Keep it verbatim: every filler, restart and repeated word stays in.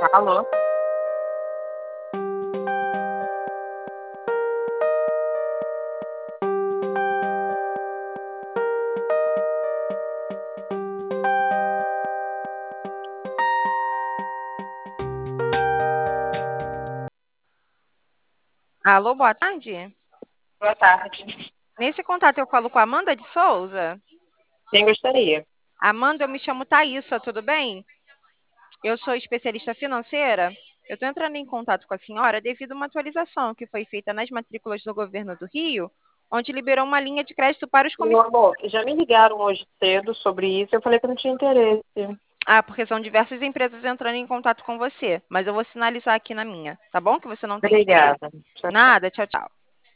Alô? Alô, boa tarde. Boa tarde. Nesse contato eu falo com a Amanda de Souza. Quem gostaria? Amanda, eu me chamo Thaísa, tudo bem? Eu sou especialista financeira. Eu estou entrando em contato com a senhora devido a uma atualização que foi feita nas matrículas do governo do Rio, onde liberou uma linha de crédito para os Meu comissários. amor, já me ligaram hoje cedo sobre isso. Eu falei que não tinha interesse. Ah, porque são diversas empresas entrando em contato com você, mas eu vou sinalizar aqui na minha, tá bom? Que você não tem interesse. Obrigada. Tchau, tchau. Nada, tchau, tchau.